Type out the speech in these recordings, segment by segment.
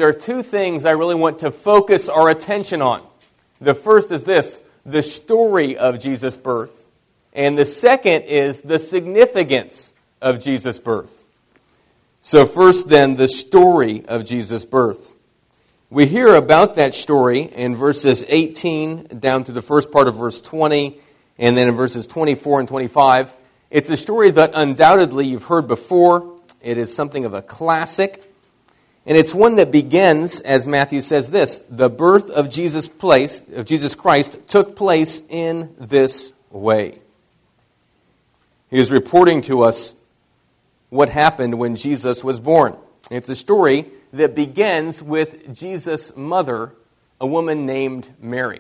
there are two things I really want to focus our attention on. The first is this, the story of Jesus' birth. And the second is the significance of Jesus' birth. So first then, the story of Jesus' birth. We hear about that story in verses 18 down to the first part of verse 20, and then in verses 24 and 25. It's a story that undoubtedly you've heard before. It is something of a classic. And it's one that begins, as Matthew says this, the birth of Jesus Christ took place in this way. He is reporting to us what happened when Jesus was born. It's a story that begins with Jesus' mother, a woman named Mary.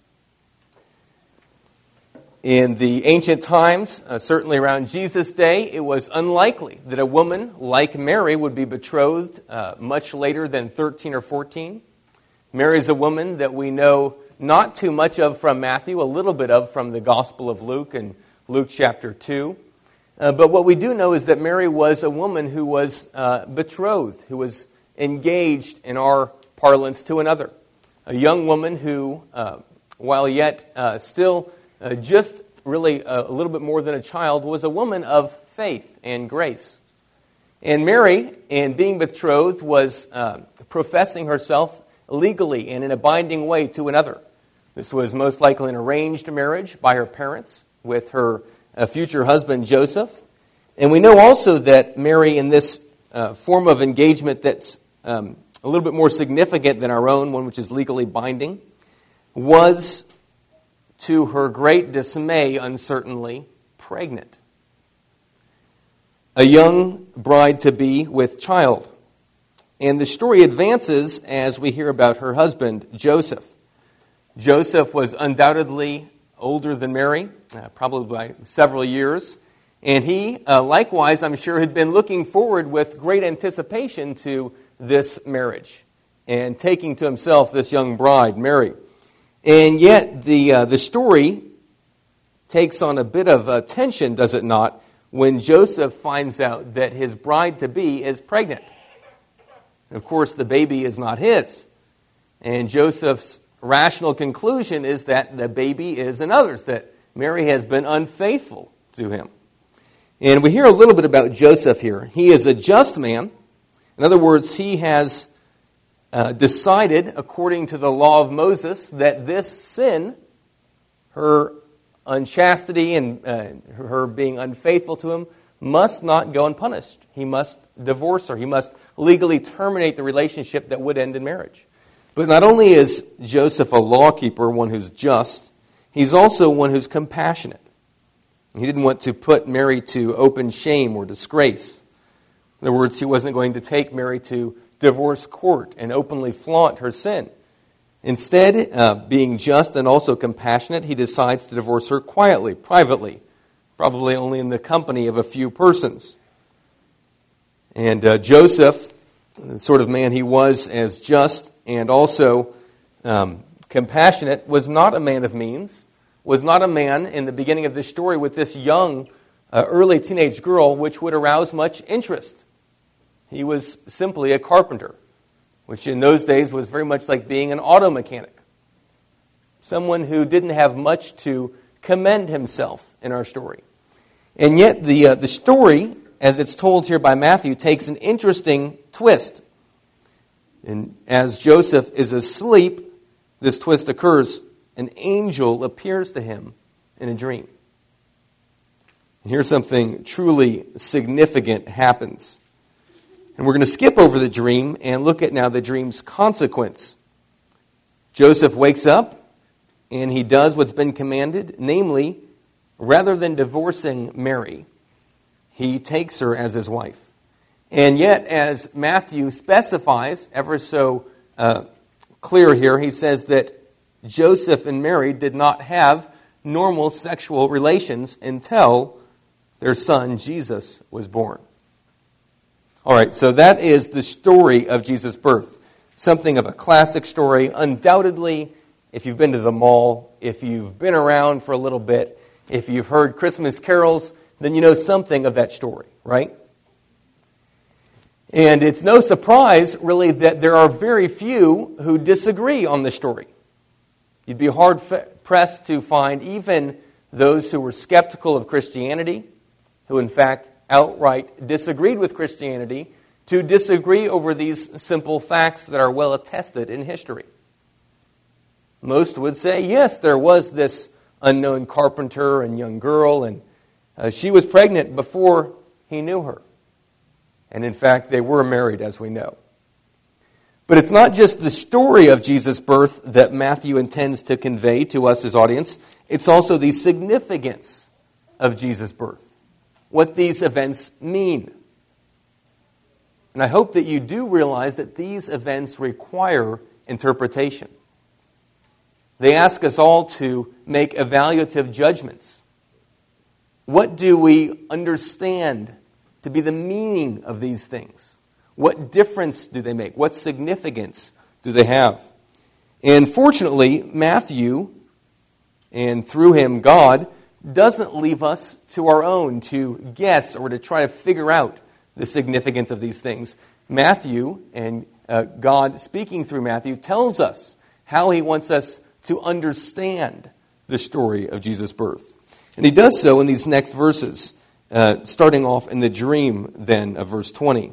In the ancient times, certainly around Jesus' day, it was unlikely that a woman like Mary would be betrothed much later than 13 or 14. Mary is a woman that we know not too much of from Matthew, a little bit of from the Gospel of Luke and Luke chapter 2. But what we do know is that Mary was a woman who was betrothed, who was engaged in our parlance to another. A young woman who, while yet still just really a little bit more than a child, was a woman of faith and grace. And Mary, in being betrothed, was professing herself legally and in a binding way to another. This was most likely an arranged marriage by her parents with her future husband Joseph. And we know also that Mary, in this form of engagement that's a little bit more significant than our own, one which is legally binding, was, to her great dismay, uncertainly, pregnant. A young bride-to-be with child. And the story advances as we hear about her husband, Joseph. Joseph was undoubtedly older than Mary, probably by several years. And he, likewise, I'm sure, had been looking forward with great anticipation to this marriage and taking to himself this young bride, Mary. And yet the story takes on a bit of tension, does it not, when Joseph finds out that his bride-to-be is pregnant. And of course, the baby is not his. And Joseph's rational conclusion is that the baby is another's, that Mary has been unfaithful to him. And we hear a little bit about Joseph here. He is a just man. In other words, he has decided, according to the law of Moses, that this sin, her unchastity and her being unfaithful to him, must not go unpunished. He must divorce her. He must legally terminate the relationship that would end in marriage. But not only is Joseph a lawkeeper, one who's just, he's also one who's compassionate. He didn't want to put Mary to open shame or disgrace. In other words, he wasn't going to take Mary to divorce court and openly flaunt her sin. Instead, being just and also compassionate, he decides to divorce her quietly, privately, probably only in the company of a few persons. And Joseph, the sort of man he was as just and also compassionate, was not a man of means, was not a man in the beginning of this story with this young, early teenage girl, which would arouse much interest. He was simply a carpenter, which in those days was very much like being an auto mechanic. Someone who didn't have much to commend himself in our story. And yet the story, as it's told here by Matthew, takes an interesting twist. And as Joseph is asleep, this twist occurs. An angel appears to him in a dream. And here's something truly significant happens. And we're going to skip over the dream and look at now the dream's consequence. Joseph wakes up and he does what's been commanded, namely, rather than divorcing Mary, he takes her as his wife. And yet, as Matthew specifies, ever so clear here, he says that Joseph and Mary did not have normal sexual relations until their son Jesus was born. All right, so that is the story of Jesus' birth. Something of a classic story. Undoubtedly, if you've been to the mall, if you've been around for a little bit, if you've heard Christmas carols, then you know something of that story, right? And it's no surprise, really, that there are very few who disagree on this story. You'd be hard-pressed to find even those who were skeptical of Christianity, who in fact outright disagreed with Christianity, to disagree over these simple facts that are well attested in history. Most would say, yes, there was this unknown carpenter and young girl, and she was pregnant before he knew her. And in fact, they were married, as we know. But it's not just the story of Jesus' birth that Matthew intends to convey to us, his audience. It's also the significance of Jesus' birth, what these events mean. And I hope that you do realize that these events require interpretation. They ask us all to make evaluative judgments. What do we understand to be the meaning of these things? What difference do they make? What significance do they have? And fortunately, Matthew, and through him God, doesn't leave us to our own to guess or to try to figure out the significance of these things. Matthew, and God speaking through Matthew, tells us how he wants us to understand the story of Jesus' birth. And he does so in these next verses, starting off in the dream then of verse 20.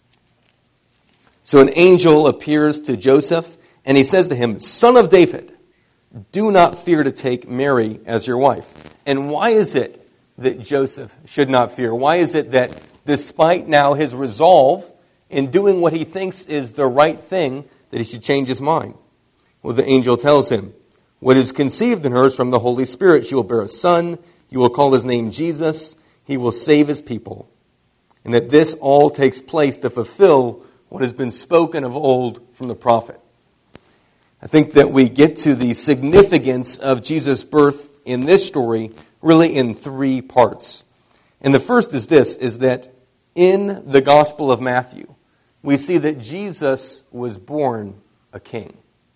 So an angel appears to Joseph, and he says to him, "Son of David, do not fear to take Mary as your wife." And why is it that Joseph should not fear? Why is it that despite now his resolve in doing what he thinks is the right thing, that he should change his mind? Well, the angel tells him, "What is conceived in her is from the Holy Spirit. She will bear a son. You will call his name Jesus. He will save his people." And that this all takes place to fulfill what has been spoken of old from the prophet. I think that we get to the significance of Jesus' birth in this story really in three parts. And the first is this, is that in the Gospel of Matthew, we see that Jesus was born a king.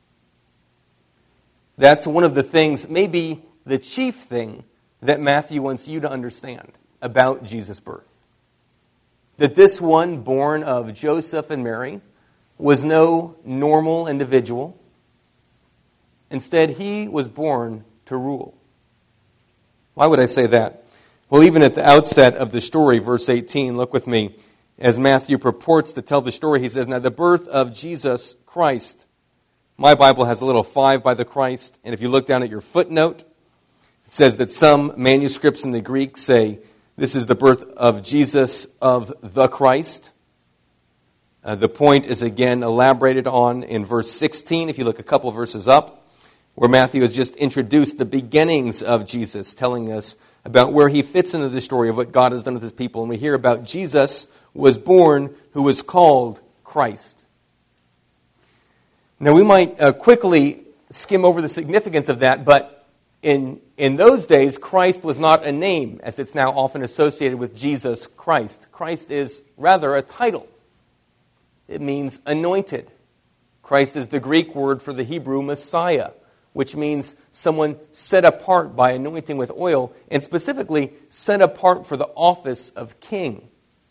That's one of the things, maybe the chief thing, that Matthew wants you to understand about Jesus' birth. That this one, born of Joseph and Mary, was no normal individual. Instead, he was born to rule. Why would I say that? Well, even at the outset of the story, verse 18, look with me. As Matthew purports to tell the story, he says, "Now the birth of Jesus Christ." My Bible has a little 5 by the Christ, and if you look down at your footnote, it says that some manuscripts in the Greek say, this is the birth of Jesus of the Christ. The point is again elaborated on in verse 16, if you look a couple verses up, where Matthew has just introduced the beginnings of Jesus, telling us about where he fits into the story of what God has done with his people. And we hear about Jesus was born who was called Christ. Now we might quickly skim over the significance of that, but in those days, Christ was not a name, as it's now often associated with Jesus Christ. Christ is rather a title. It means anointed. Christ is the Greek word for the Hebrew Messiah, which means someone set apart by anointing with oil, and specifically set apart for the office of king.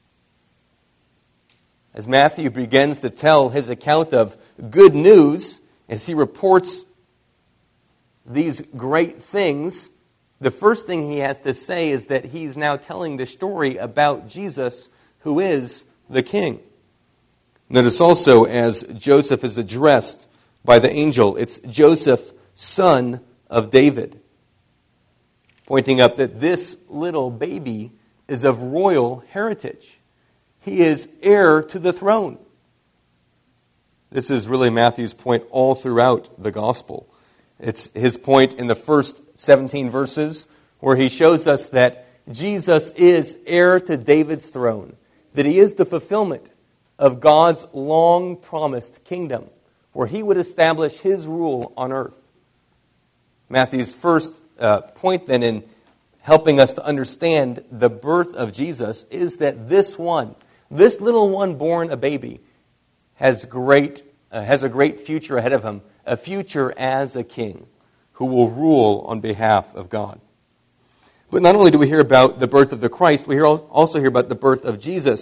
As Matthew begins to tell his account of good news, as he reports these great things, the first thing he has to say is that he's now telling the story about Jesus, who is the king. Notice also, as Joseph is addressed by the angel, it's Joseph, son of David, pointing up that this little baby is of royal heritage. He is heir to the throne. This is really Matthew's point all throughout the gospel. It's his point in the first 17 verses where he shows us that Jesus is heir to David's throne, that he is the fulfillment of God's long-promised kingdom, where he would establish his rule on earth. Matthew's first point then in helping us to understand the birth of Jesus is that this little one born a baby, has a great future ahead of him, a future as a king who will rule on behalf of God. But not only do we hear about the birth of the Christ, we also hear about the birth of Jesus.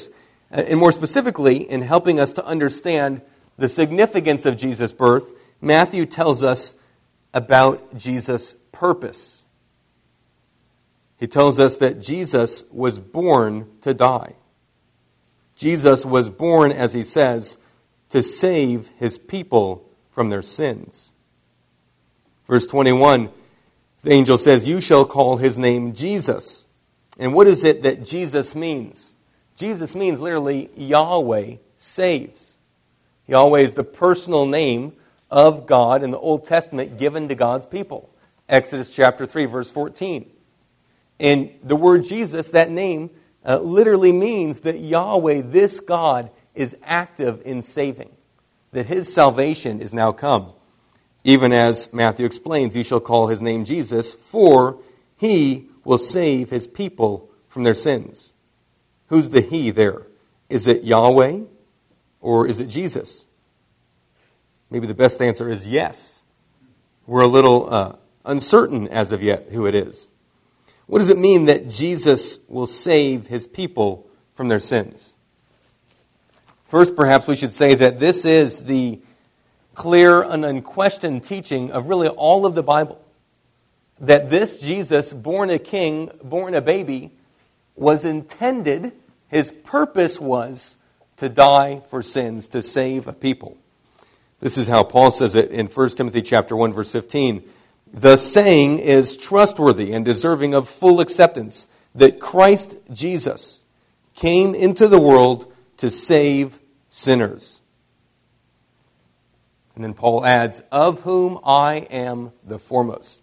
And more specifically, in helping us to understand the significance of Jesus' birth, Matthew tells us about Jesus' purpose. He tells us that Jesus was born to die. Jesus was born, as he says, to save his people from their sins. Verse 21, the angel says, "You shall call his name Jesus." And what is it that Jesus means? Jesus means literally Yahweh saves. Yahweh is the personal name of God in the Old Testament given to God's people. Exodus chapter 3, verse 14. And the word Jesus, that name, literally means that Yahweh, this God, is active in saving. That his salvation is now come. Even as Matthew explains, "You shall call his name Jesus, for he will save his people from their sins." Who's the he there? Is it Yahweh or is it Jesus? Maybe the best answer is yes. We're a little uncertain as of yet who it is. What does it mean that Jesus will save his people from their sins? First, perhaps we should say that this is the clear and unquestioned teaching of really all of the Bible. That this Jesus, born a king, born a baby, was intended, his purpose was to die for sins, to save a people. This is how Paul says it in 1 Timothy chapter 1, verse 15. "The saying is trustworthy and deserving of full acceptance, that Christ Jesus came into the world to save sinners." And then Paul adds, "of whom I am the foremost."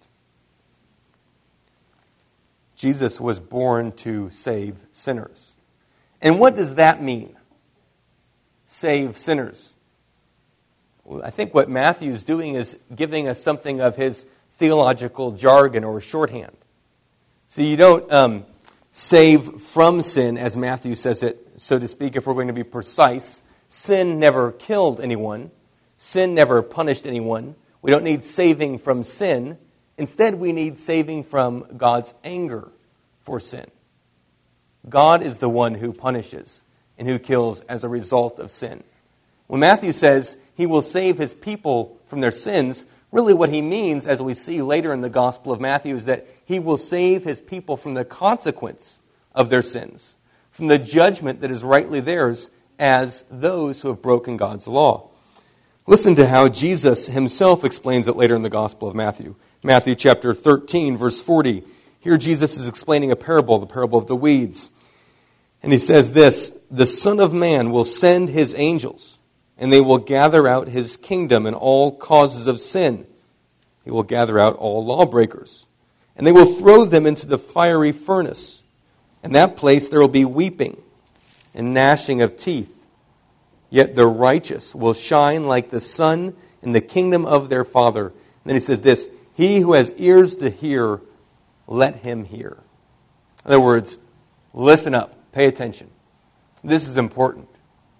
Jesus was born to save sinners. And what does that mean? Save sinners. Well, I think what Matthew's doing is giving us something of his theological jargon or shorthand. So you don't save from sin, as Matthew says it, so to speak, if we're going to be precise. Sin never killed anyone. Sin never punished anyone. We don't need saving from sin. Instead, we need saving from God's anger for sin. God is the one who punishes and who kills as a result of sin. When Matthew says he will save his people from their sins, really what he means, as we see later in the Gospel of Matthew, is that he will save his people from the consequence of their sins, from the judgment that is rightly theirs as those who have broken God's law. Listen to how Jesus himself explains it later in the Gospel of Matthew. Matthew chapter 13, verse 40. Here Jesus is explaining a parable, the parable of the weeds. And he says this, "The Son of Man will send his angels, and they will gather out his kingdom and all causes of sin. He will gather out all lawbreakers, and they will throw them into the fiery furnace. In that place there will be weeping and gnashing of teeth. Yet the righteous will shine like the sun in the kingdom of their Father." And then he says this, "He who has ears to hear, let him hear." In other words, listen up, pay attention. This is important.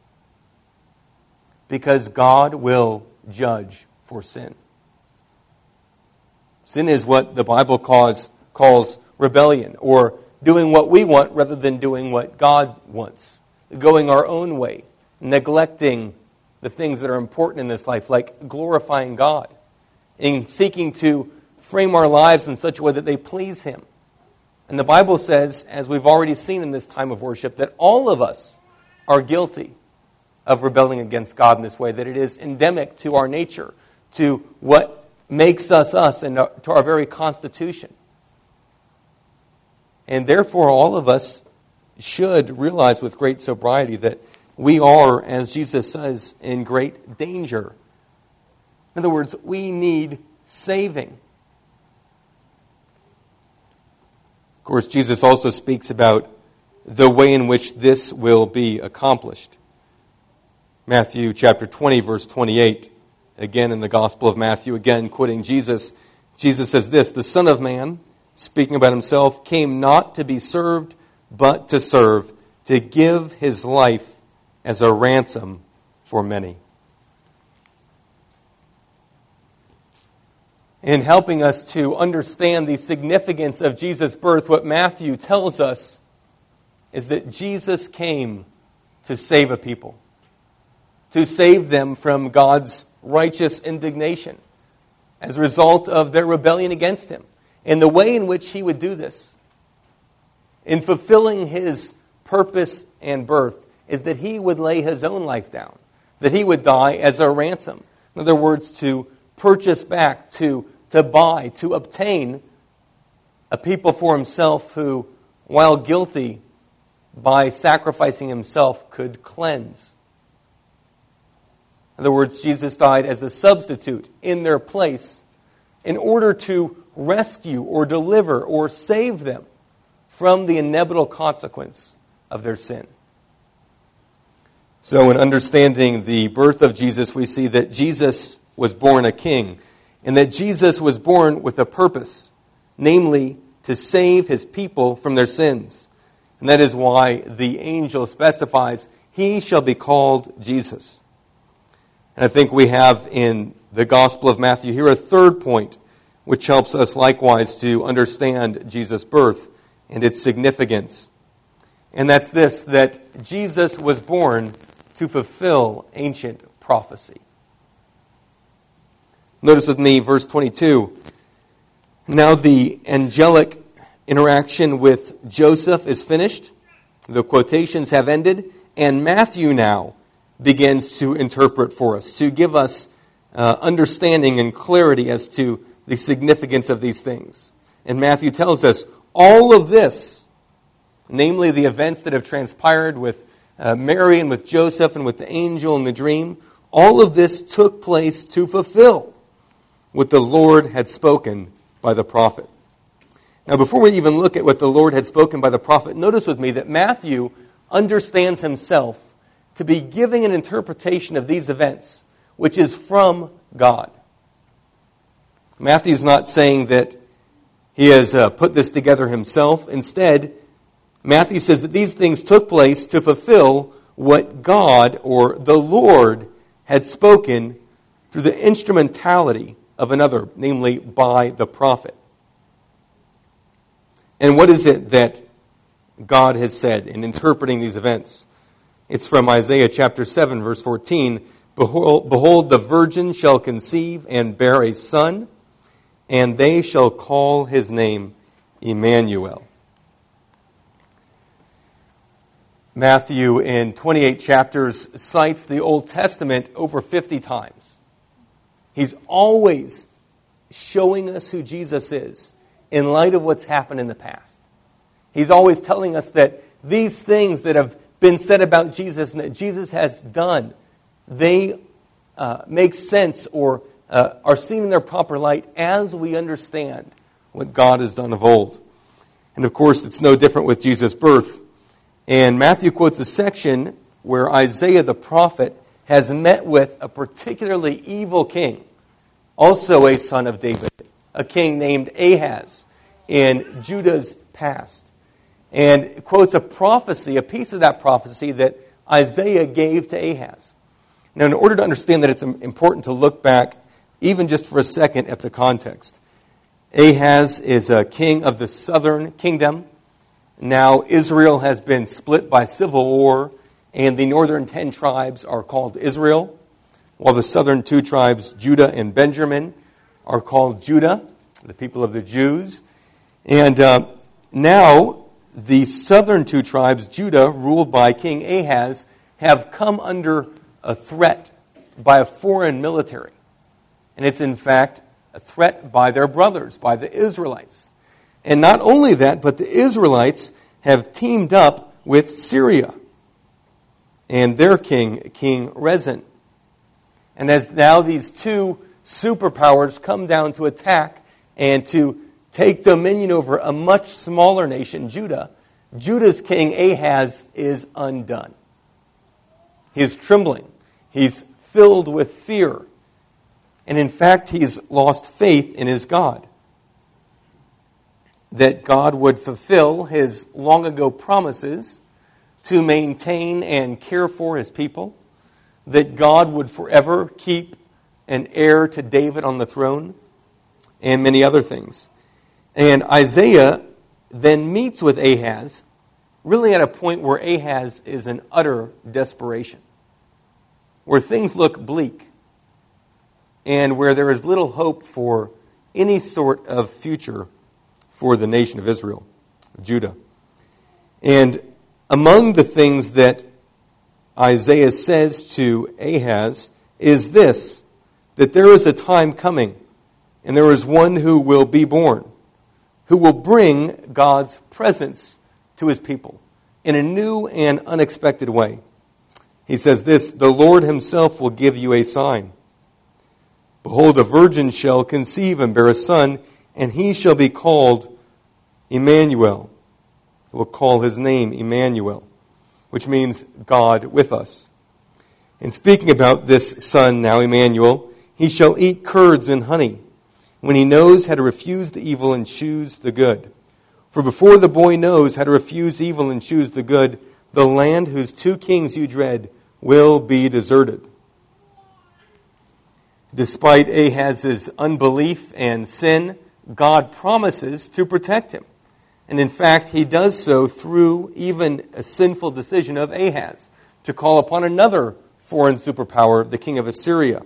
Because God will judge for sin. Sin is what the Bible calls rebellion, or doing what we want rather than doing what God wants. Going our own way, neglecting the things that are important in this life, like glorifying God, and seeking to frame our lives in such a way that they please Him. And the Bible says, as we've already seen in this time of worship, that all of us are guilty of rebelling against God in this way, that it is endemic to our nature, to what makes us us, and to our very constitution. And therefore, all of us should realize with great sobriety that we are, as Jesus says, in great danger. In other words, we need saving. Of course, Jesus also speaks about the way in which this will be accomplished. Matthew chapter 20, verse 28, again in the Gospel of Matthew, again quoting Jesus, Jesus says this, "The Son of Man, speaking about himself, came not to be served, but to serve, to give his life as a ransom for many." In helping us to understand the significance of Jesus' birth, what Matthew tells us is that Jesus came to save a people, to save them from God's righteous indignation as a result of their rebellion against him. And the way in which he would do this, in fulfilling his purpose and birth, is that he would lay his own life down, that he would die as a ransom. In other words, to purchase back, to buy, to obtain a people for himself who, while guilty, by sacrificing himself, could cleanse. In other words, Jesus died as a substitute in their place in order to rescue or deliver or save them from the inevitable consequence of their sin. So in understanding the birth of Jesus, we see that Jesus was born a king, and that Jesus was born with a purpose, namely to save his people from their sins. And that is why the angel specifies, he shall be called Jesus. And I think we have in the Gospel of Matthew here a third point, which helps us likewise to understand Jesus' birth and its significance. And that's this, that Jesus was born to fulfill ancient prophecy. Notice with me verse 22. Now the angelic interaction with Joseph is finished. The quotations have ended. And Matthew now begins to interpret for us, to give us understanding and clarity as to the significance of these things. And Matthew tells us all of this, namely the events that have transpired with Mary and with Joseph and with the angel in the dream, all of this took place to fulfill what the Lord had spoken by the prophet. Now, before we even look at what the Lord had spoken by the prophet, notice with me that Matthew understands himself to be giving an interpretation of these events, which is from God. Matthew's not saying that he has put this together himself. Instead, Matthew says that these things took place to fulfill what God or the Lord had spoken through the instrumentality of another, namely by the prophet. And what is it that God has said in interpreting these events? It's from Isaiah chapter 7, verse 14. Behold, the virgin shall conceive and bear a son, and they shall call his name Emmanuel. Matthew, in 28 chapters, cites the Old Testament over 50 times. He's always showing us who Jesus is in light of what's happened in the past. He's always telling us that these things that have been said about Jesus and that Jesus has done, they make sense or are seen in their proper light as we understand what God has done of old. And of course, it's no different with Jesus' birth. And Matthew quotes a section where Isaiah the prophet has met with a particularly evil king, also a son of David, a king named Ahaz in Judah's past. And quotes a prophecy, a piece of that prophecy that Isaiah gave to Ahaz. Now, in order to understand that, it's important to look back even just for a second at the context. Ahaz is a king of the southern kingdom. Now Israel has been split by civil war, and the northern 10 tribes are called Israel, while the southern 2 tribes, Judah and Benjamin, are called Judah, the people of the Jews. And now the southern 2 tribes, Judah, ruled by King Ahaz, have come under a threat by a foreign military. And it's in fact a threat by their brothers, by the Israelites. And not only that, but the Israelites have teamed up with Syria and their king, King Rezin. And as now these 2 superpowers come down to attack and to take dominion over a much smaller nation, Judah, Judah's king Ahaz is undone. He is trembling. He's filled with fear. And in fact, he's lost faith in his God. That God would fulfill his long ago promises to maintain and care for his people. That God would forever keep an heir to David on the throne. And many other things. And Isaiah then meets with Ahaz really at a point where Ahaz is in utter desperation, where things look bleak, and where there is little hope for any sort of future for the nation of Israel, Judah. And among the things that Isaiah says to Ahaz is this, that there is a time coming, and there is one who will be born, who will bring God's presence to his people in a new and unexpected way. He says this, the Lord himself will give you a sign. Behold, a virgin shall conceive and bear a son, and he shall be called Emmanuel. We'll call his name Emmanuel, which means God with us. And speaking about this son now, Emmanuel, he shall eat curds and honey, when he knows how to refuse the evil and choose the good. For before the boy knows how to refuse evil and choose the good, the land whose two kings you dread will be deserted. Despite Ahaz's unbelief and sin, God promises to protect him. And in fact, he does so through even a sinful decision of Ahaz to call upon another foreign superpower, the king of Assyria.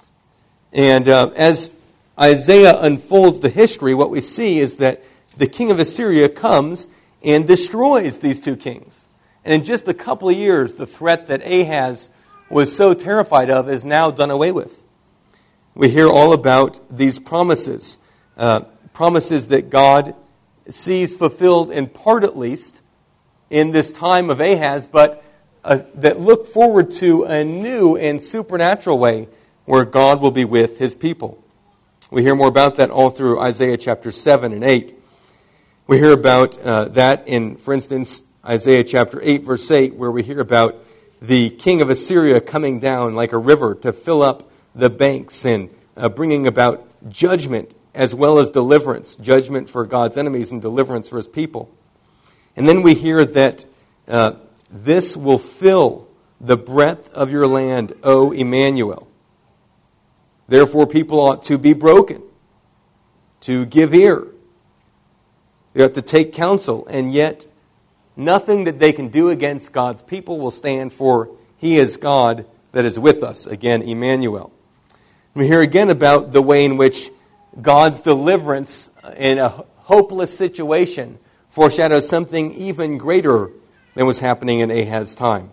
And as Isaiah unfolds the history, what we see is that the king of Assyria comes and destroys these two kings. And in just a couple of years, the threat that Ahaz was so terrified of is now done away with. We hear all about these promises, promises that God sees fulfilled in part at least in this time of Ahaz, but that look forward to a new and supernatural way where God will be with his people. We hear more about that all through Isaiah chapter 7 and 8. We hear about that in, for instance, Isaiah chapter 8, verse 8, where we hear about the king of Assyria coming down like a river to fill up the banks and bringing about judgment as well as deliverance, judgment for God's enemies and deliverance for his people. And then we hear that this will fill the breadth of your land, O Emmanuel. Therefore, people ought to be broken, to give ear. They ought to take counsel, and yet nothing that they can do against God's people will stand, for he is God that is with us. Again, Emmanuel. We hear again about the way in which God's deliverance in a hopeless situation foreshadows something even greater than was happening in Ahaz's time.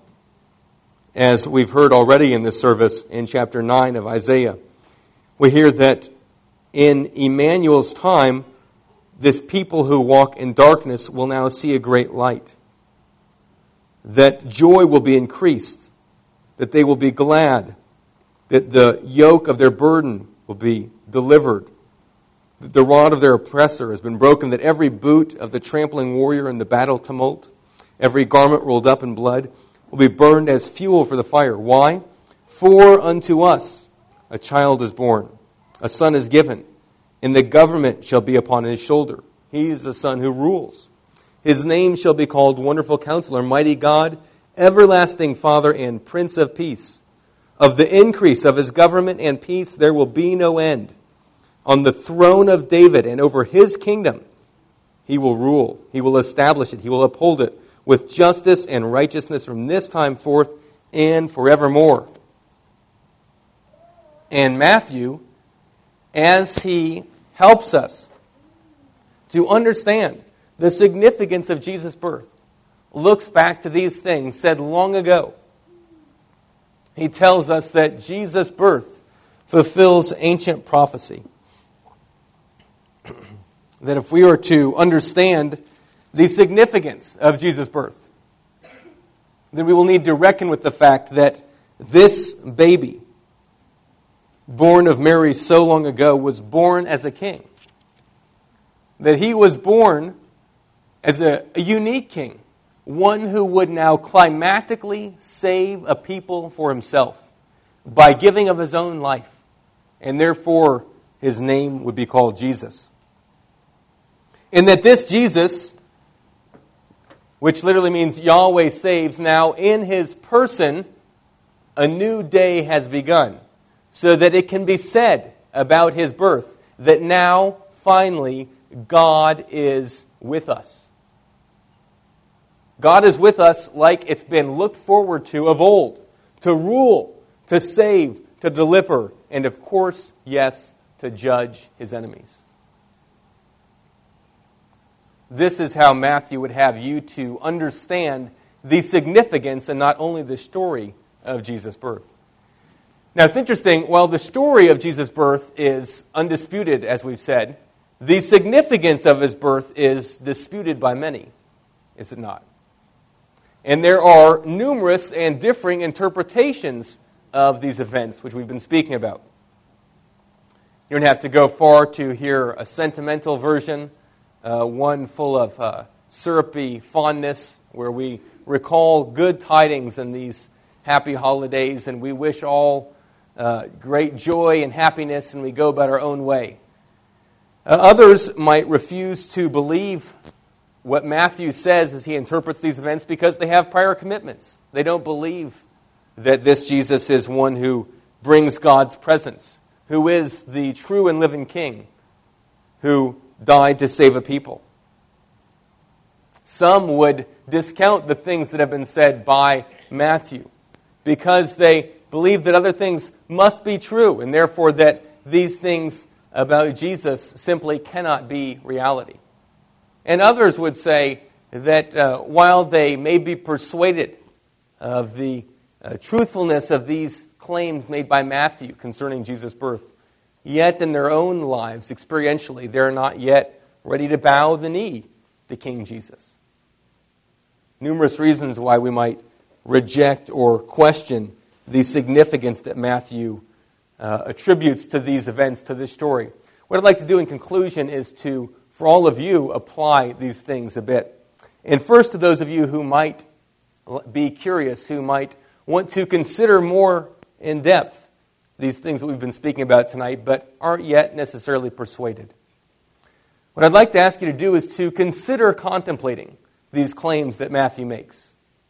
As we've heard already in this service in chapter 9 of Isaiah, we hear that in Emmanuel's time, this people who walk in darkness will now see a great light. That joy will be increased, that they will be glad, that the yoke of their burden will be delivered, that the rod of their oppressor has been broken, that every boot of the trampling warrior in the battle tumult, every garment rolled up in blood, will be burned as fuel for the fire. Why? For unto us a child is born, a son is given, and the government shall be upon his shoulder. He is the son who rules. His name shall be called Wonderful Counselor, Mighty God, Everlasting Father, and Prince of Peace. Of the increase of his government and peace there will be no end. On the throne of David and over his kingdom he will rule. He will establish it. He will uphold it with justice and righteousness from this time forth and forevermore. And Matthew, as he helps us to understand the significance of Jesus' birth, looks back to these things said long ago. He tells us that Jesus' birth fulfills ancient prophecy. That if we are to understand the significance of Jesus' birth, then we will need to reckon with the fact that this baby, born of Mary so long ago, was born as a king. That he was born as a unique king, one who would now climactically save a people for himself by giving of his own life. And therefore, his name would be called Jesus. And that this Jesus, which literally means Yahweh saves, now in his person, a new day has begun. So that it can be said about his birth that now, finally, God is with us. God is with us like it's been looked forward to of old, to rule, to save, to deliver, and of course, yes, to judge his enemies. This is how Matthew would have you to understand the significance and not only the story of Jesus' birth. Now, it's interesting, while the story of Jesus' birth is undisputed, as we've said, the significance of his birth is disputed by many, is it not? And there are numerous and differing interpretations of these events, which we've been speaking about. You don't have to go far to hear a sentimental version, one full of syrupy fondness, where we recall good tidings in these happy holidays, and we wish all great joy and happiness, and we go about our own way. Others might refuse to believe what Matthew says as he interprets these events because they have prior commitments. They don't believe that this Jesus is one who brings God's presence, who is the true and living King, who died to save a people. Some would discount the things that have been said by Matthew because they believe that other things must be true, and therefore that these things about Jesus simply cannot be reality. And others would say that while they may be persuaded of the truthfulness of these claims made by Matthew concerning Jesus' birth, yet in their own lives, experientially, they're not yet ready to bow the knee to King Jesus. Numerous reasons why we might reject or question the significance that Matthew attributes to these events, to this story. What I'd like to do in conclusion is to, for all of you, apply these things a bit. And first, to those of you who might be curious, who might want to consider more in depth these things that we've been speaking about tonight, but aren't yet necessarily persuaded. What I'd like to ask you to do is to consider contemplating these claims that Matthew makes.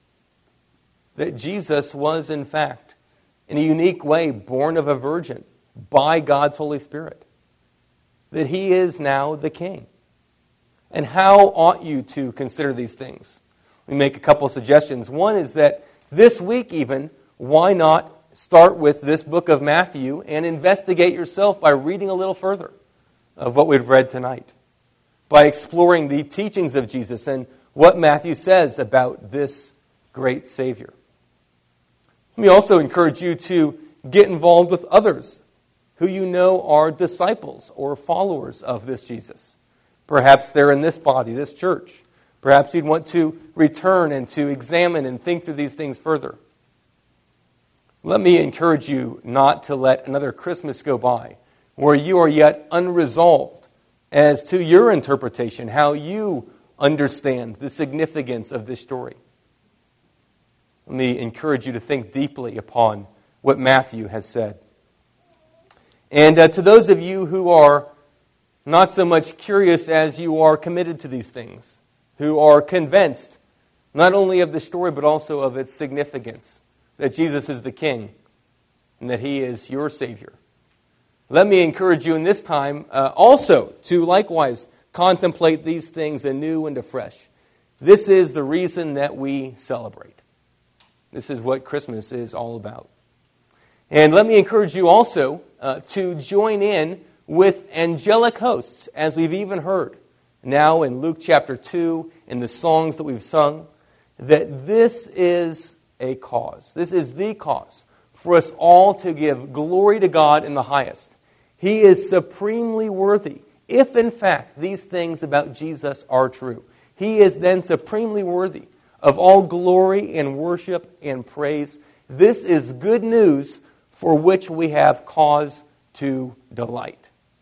That Jesus was, in fact, in a unique way, born of a virgin by God's Holy Spirit. That he is now the King. And how ought you to consider these things? We make a couple of suggestions. One is that this week even, why not start with this book of Matthew and investigate yourself by reading a little further of what we've read tonight. By exploring the teachings of Jesus and what Matthew says about this great Savior. Let me also encourage you to get involved with others who you know are disciples or followers of this Jesus. Perhaps they're in this body, this church. Perhaps you'd want to return and to examine and think through these things further. Let me encourage you not to let another Christmas go by where you are yet unresolved as to your interpretation, how you understand the significance of this story. Let me encourage you to think deeply upon what Matthew has said. And to those of you who are not so much curious as you are committed to these things, who are convinced not only of the story but also of its significance, that Jesus is the King and that he is your Savior. Let me encourage you in this time also to likewise contemplate these things anew and afresh. This is the reason that we celebrate. This is what Christmas is all about. And let me encourage you also to join in with angelic hosts, as we've even heard now in Luke chapter 2, in the songs that we've sung, that this is a cause. This is the cause for us all to give glory to God in the highest. He is supremely worthy, if in fact these things about Jesus are true. He is then supremely worthy of all glory and worship and praise. This is good news for which we have cause to delight.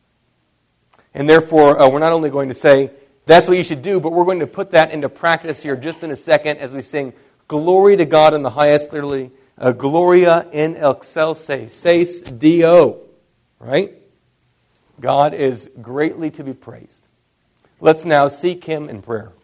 And therefore, we're not only going to say, that's what you should do, but we're going to put that into practice here just in a second as we sing Glory to God in the highest, literally, Gloria in excelsis Deo. Right? God is greatly to be praised. Let's now seek him in prayer.